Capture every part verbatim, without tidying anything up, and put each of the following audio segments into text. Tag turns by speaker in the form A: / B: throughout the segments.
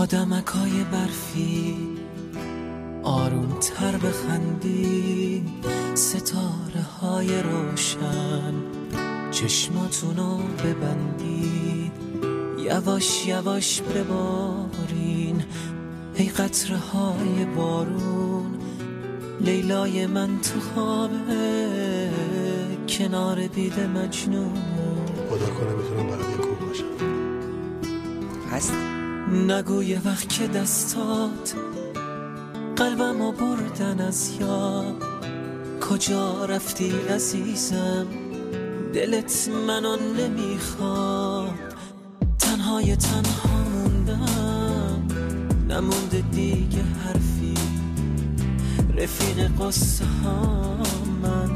A: آدمکای برفی آروم تر بخندی، ستاره های روشن چشماتونو ببندید، یواش یواش ببارین ای قطره های بارون. لیلای من تو خوابه کنار بید مجنون.
B: خدا کنه بتونم برات خوب باشم.
A: هست نگو یه وقت که دستات قلبمو بردن از یاد، کجا رفتی عزیزم دلت منو نمیخواد. تنهای تنها موندم نمونده دیگه حرفی، رفیق قصه ها من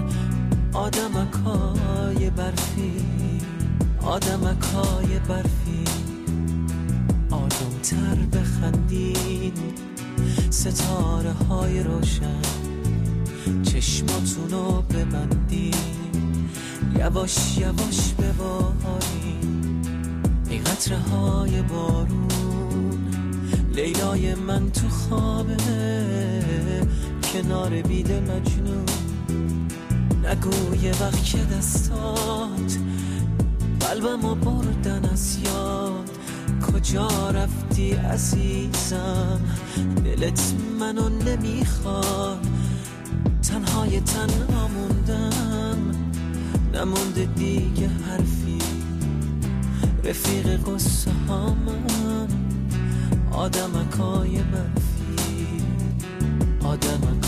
A: آدمکای برفی، آدمکای برفی آروم تر بخندین، ستاره های روشن چشماتونو ببندین، یواش یواش ببارین ای قطره های بارون. لیلای من تو خوابه کنار بید مجنون. نگو یه وقت که دستات قلبمو بردن از یاد، کجا رفتی عزیزم دلت منو نمیخواد. تنهای تنها موندم نمونده دیگه حرفی، رفیق قصه ها من آدمکای برفی، آدمکای